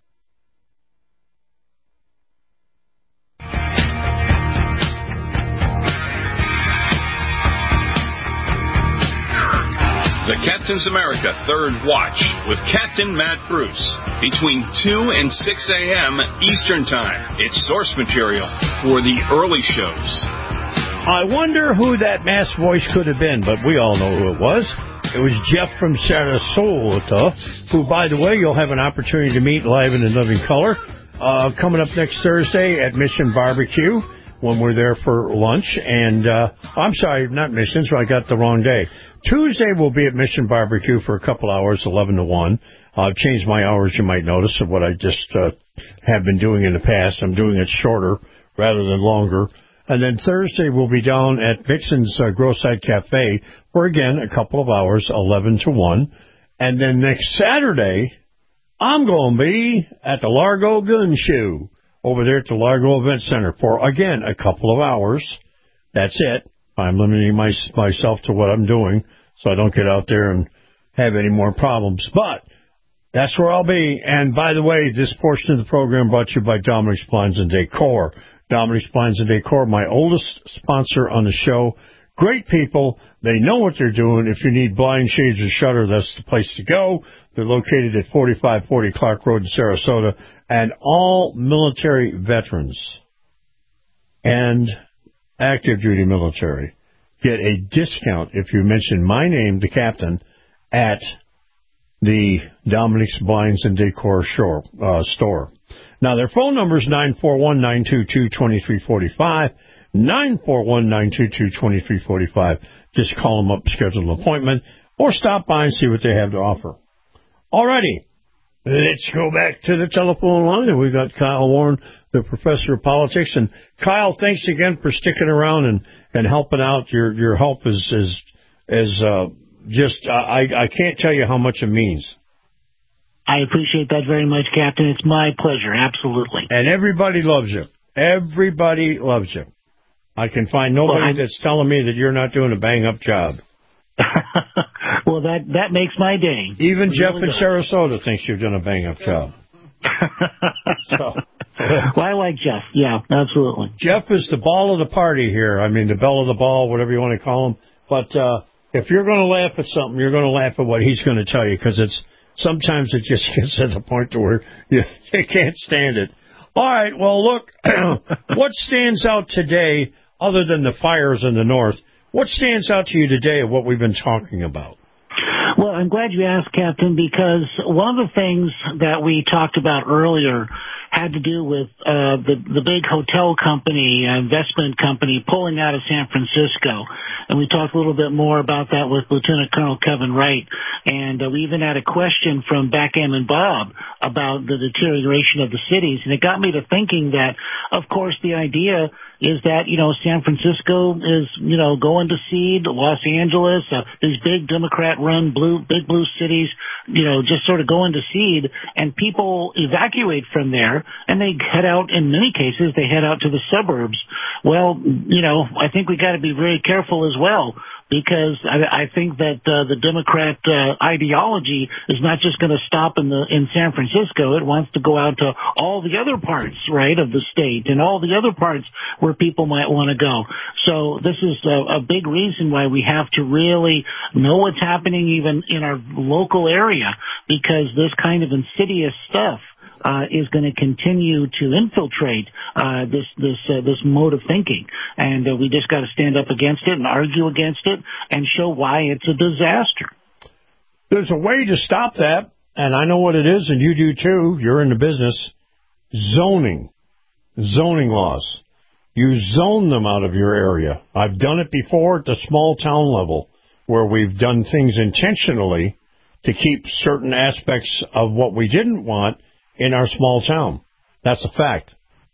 The Captain's America Third Watch with Captain Matt Bruce between two and six a.m. Eastern Time. It's source material for the early shows. I wonder who that masked voice could have been, but we all know who it was. It was Jeff from Sarasota, who, by the way, you'll have an opportunity to meet live and in living color uh, coming up next Thursday at Mission Barbecue when we're there for lunch. And uh, I'm sorry, not Mission, so I got the wrong day. Tuesday we'll be at Mission Barbecue for a couple hours, eleven to one. I've changed my hours, you might notice, of what I just uh, have been doing in the past. I'm doing it shorter rather than longer. And then Thursday we'll be down at Vixen's uh, Grow-Side Cafe for, again, a couple of hours, eleven to one. And then next Saturday, I'm going to be at the Largo Gun Show over there at the Largo Event Center for, again, a couple of hours. That's it. I'm limiting my, myself to what I'm doing so I don't get out there and have any more problems. But that's where I'll be. And by the way, this portion of the program brought to you by Dominic's Blinds and Decor. Dominic's Blinds and Decor, my oldest sponsor on the show. Great people. They know what they're doing. If you need blind shades or shutter, that's the place to go. They're located at forty-five forty Clark Road in Sarasota. And all military veterans and active duty military get a discount if you mention my name, the captain, at the Dominic's Blinds and Decor shore, uh, store. Now, their phone number is nine four one, nine two two, two three four five, nine four one, nine two two, two three four five. Just call them up, schedule an appointment, or stop by and see what they have to offer. Alrighty. Let's go back to the telephone line, and we got Kyle Warren, the professor of politics. And Kyle, thanks again for sticking around and, and helping out. Your your help is is is uh, just I I can't tell you how much it means. I appreciate that very much, Captain. It's my pleasure, absolutely. And everybody loves you. Everybody loves you. I can find nobody well, that's telling me that you're not doing a bang-up job. Well, that that makes my day. Even Jeff in Sarasota thinks you're doing a bang-up job. So, well, I like Jeff. Yeah, absolutely. Jeff is the ball of the party here. I mean, the belle of the ball, whatever you want to call him. But uh, if you're going to laugh at something, you're going to laugh at what he's going to tell you, because it's sometimes it just gets to the point to where you, you can't stand it. All right, well, look, what stands out today, other than the fires in the north, what stands out to you today of what we've been talking about? Well, I'm glad you asked, Captain, because one of the things that we talked about earlier had to do with uh, the, the big hotel company, investment company, pulling out of San Francisco. And we talked a little bit more about that with Lieutenant Colonel Kevin Wright. And uh, we even had a question from Backgammon Bob about the deterioration of the cities. And it got me to thinking that, of course, the idea is that, you know, San Francisco is, you know, going to seed, Los Angeles, uh, these big Democrat-run blue, big blue cities, you know, just sort of going to seed, and people evacuate from there, and they head out, in many cases, they head out to the suburbs. Well, you know, I think we got to be very careful as well, because I, I think that uh, the Democrat uh, ideology is not just going to stop in the in San Francisco. It wants to go out to all the other parts, right, of the state and all the other parts where people might want to go. So this is a, a big reason why we have to really know what's happening even in our local area, because this kind of insidious stuff Uh, is going to continue to infiltrate uh, this this uh, this mode of thinking, and uh, we just got to stand up against it and argue against it and show why it's a disaster. There's a way to stop that, and I know what it is, and you do too. You're in the business. Zoning, zoning laws. You zone them out of your area. I've done it before at the small town level, where we've done things intentionally to keep certain aspects of what we didn't want in our small town. That's a fact.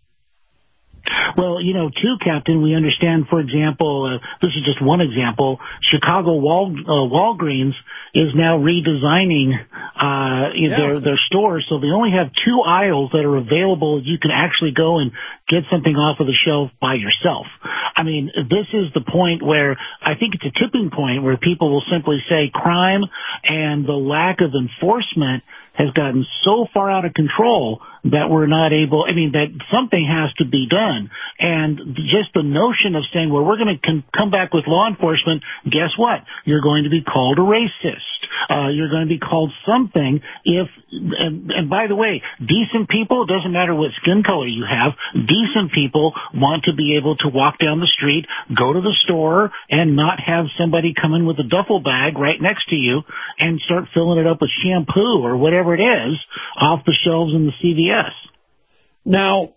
Well, you know, too, Captain, we understand, for example, uh, this is just one example, Chicago Wal- uh, Walgreens is now redesigning uh, yeah. their, their stores, so they only have two aisles that are available. You can actually go and get something off of the shelf by yourself. I mean, this is the point where I think it's a tipping point where people will simply say crime and the lack of enforcement has gotten so far out of control that we're not able, I mean, that something has to be done. And just the notion of saying, well, we're going to con- come back with law enforcement, guess what? You're going to be called a racist. Uh, you're going to be called something if, and, and by the way, decent people, it doesn't matter what skin color you have, decent people want to be able to walk down the street, go to the store, and not have somebody come in with a duffel bag right next to you and start filling it up with shampoo or whatever it is off the shelves in the C V S. Now,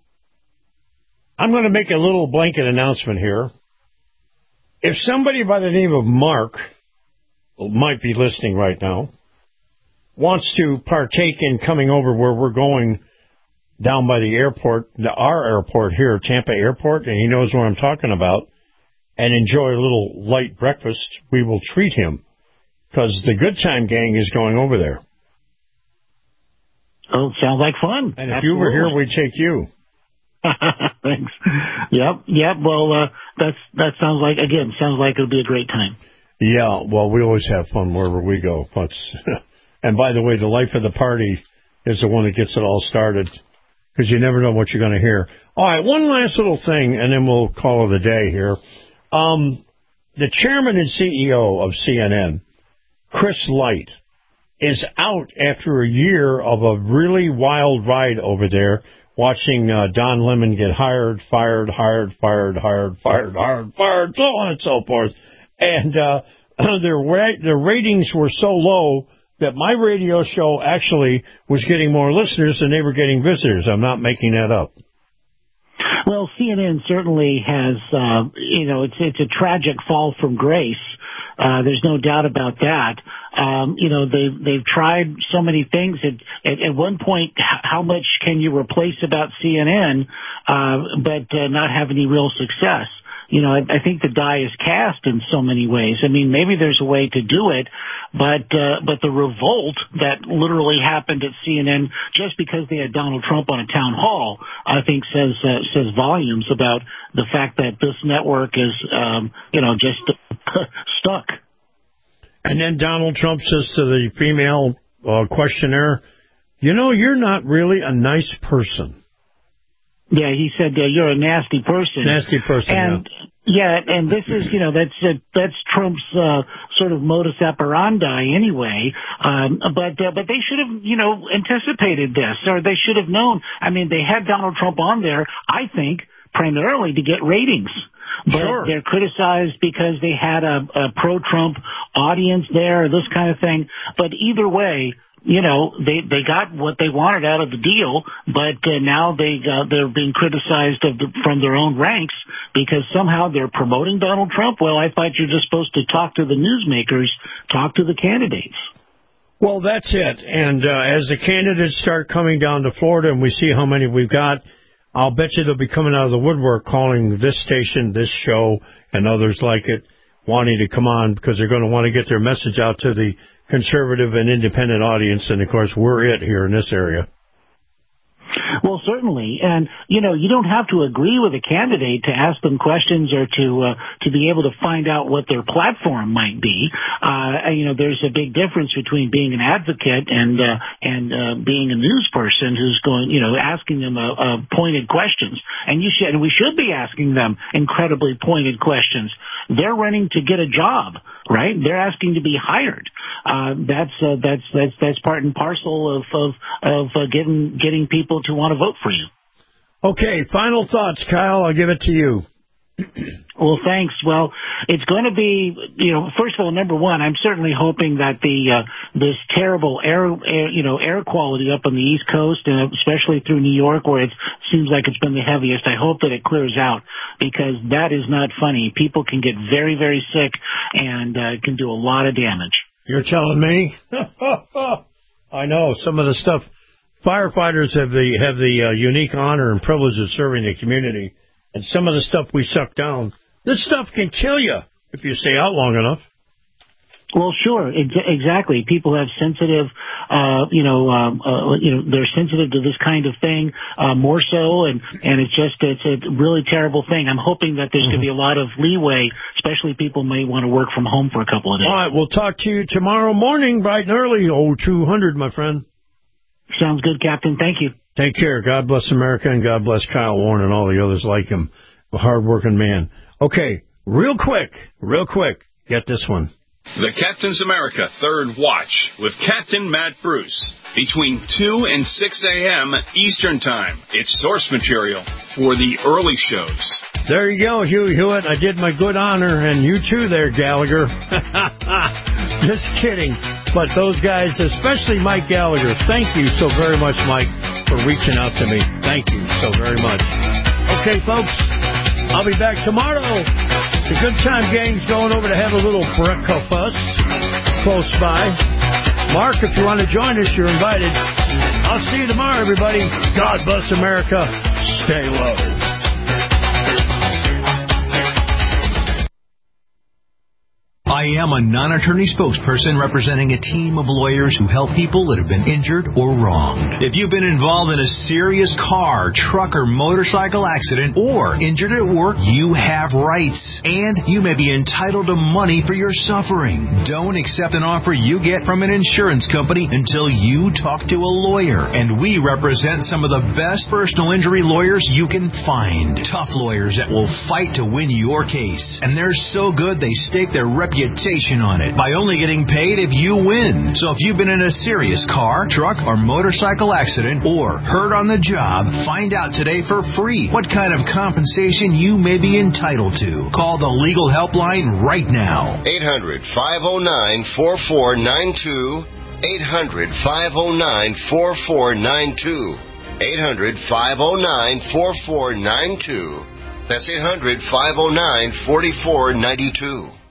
I'm going to make a little blanket announcement here. If somebody by the name of Mark, who might be listening right now, wants to partake in coming over where we're going down by the airport, the, our airport here, Tampa Airport, and he knows what I'm talking about, and enjoy a little light breakfast, we will treat him, because the Good Time Gang is going over there. Oh, sounds like fun. And if Absolutely. You were here, we'd take you. Thanks. Yep, yep. Well, uh, that's that sounds like, again, sounds like it'll be a great time. Yeah, well, we always have fun wherever we go. But, and by the way, the life of the party is the one that gets it all started, because you never know what you're going to hear. All right, one last little thing, and then we'll call it a day here. Um, the chairman and C E O of C N N, Chris Light, is out after a year of a really wild ride over there, watching uh, Don Lemon get hired, fired, hired, fired, hired, fired, hired, fired, so on and so forth. And uh, their ra- their ratings were so low that my radio show actually was getting more listeners than they were getting visitors. I'm not making that up. Well, C N N certainly has, uh, you know, it's it's a tragic fall from grace. Uh, there's no doubt about that. Um, you know, they've, they've tried so many things. At, at, at one point, how much can you replace about C N N, uh, but uh, not have any real success? You know, I, I think the die is cast in so many ways. I mean, maybe there's a way to do it, but uh, but the revolt that literally happened at C N N just because they had Donald Trump on a town hall, I think says uh, says volumes about the fact that this network is, um, you know, just stuck. And then Donald Trump says to the female uh, questionnaire, you know, you're not really a nice person. Yeah, he said uh, you're a nasty person. Nasty person, and, yeah. Yeah, and this is, you know, that's uh, that's Trump's uh, sort of modus operandi anyway. Um, but uh, but they should have, you know, anticipated this, or they should have known. I mean, they had Donald Trump on there, I think, primarily to get ratings. But sure. They're criticized because they had a, a pro-Trump audience there, this kind of thing. But either way, you know, they they got what they wanted out of the deal, but uh, now they uh, they're being criticized of the, from their own ranks because somehow they're promoting Donald Trump. Well, I thought you're just supposed to talk to the newsmakers, talk to the candidates. Well, that's it. And uh, as the candidates start coming down to Florida and we see how many we've got, I'll bet you they'll be coming out of the woodwork calling this station, this show, and others like it, wanting to come on because they're going to want to get their message out to the conservative and independent audience, and, of course, we're it here in this area. Well, certainly. And, you know, you don't have to agree with a candidate to ask them questions or to uh, to be able to find out what their platform might be. Uh, you know, there's a big difference between being an advocate and uh, and uh, being a news person who's going, you know, asking them uh, uh, pointed questions. And you should, and we should be asking them incredibly pointed questions. They're running to get a job, right? They're asking to be hired. Uh, that's uh, that's that's that's part and parcel of of of uh, getting getting people to want to vote for you. Okay, final thoughts, Kyle. I'll give it to you. Well, thanks. Well, it's going to be, you know, first of all, number one, I'm certainly hoping that the uh, this terrible air, air, you know, air quality up on the East Coast, and especially through New York, where it seems like it's been the heaviest, I hope that it clears out, because that is not funny. People can get very, very sick and uh, can do a lot of damage. You're telling me? I know some of the stuff. Firefighters have the have the uh, unique honor and privilege of serving the community. And some of the stuff we suck down, this stuff can kill you if you stay out long enough. Well, sure, ex- exactly. People have sensitive, uh, you know, um, uh, you know, they're sensitive to this kind of thing uh, more so, and and it's just it's a really terrible thing. I'm hoping that there's mm-hmm. going to be a lot of leeway, especially people may want to work from home for a couple of days. All right, we'll talk to you tomorrow morning, bright and early, oh two hundred, my friend. Sounds good, Captain. Thank you. Take care. God bless America, and God bless Kyle Warren and all the others like him. A hard-working man. Okay, real quick, real quick, get this one. The Captain's America Third Watch with Captain Matt Bruce. Between two and six a.m. Eastern Time. It's source material for the early shows. There you go, Hugh Hewitt. I did my good honor, and you too there, Gallagher. Just kidding. But those guys, especially Mike Gallagher, thank you so very much, Mike, for reaching out to me. Thank you so very much. Okay, folks, I'll be back tomorrow. The Good Time Gang's going over to have a little breakfast close by. Mark, if you want to join us, you're invited. I'll see you tomorrow, everybody. God bless America. Stay low. I am a non-attorney spokesperson representing a team of lawyers who help people that have been injured or wronged. If you've been involved in a serious car, truck, or motorcycle accident or injured at work, you have rights, and you may be entitled to money for your suffering. Don't accept an offer you get from an insurance company until you talk to a lawyer. And we represent some of the best personal injury lawyers you can find. Tough lawyers that will fight to win your case. And they're so good they stake their reputation on it by only getting paid if you win. So if you've been in a serious car, truck, or motorcycle accident or hurt on the job, find out today for free what kind of compensation you may be entitled to. Call the legal helpline right now. eight hundred, five oh nine, four four nine two. eight hundred, five oh nine, four four nine two. eight hundred, five oh nine, four four nine two. That's eight hundred, five oh nine, four four nine two.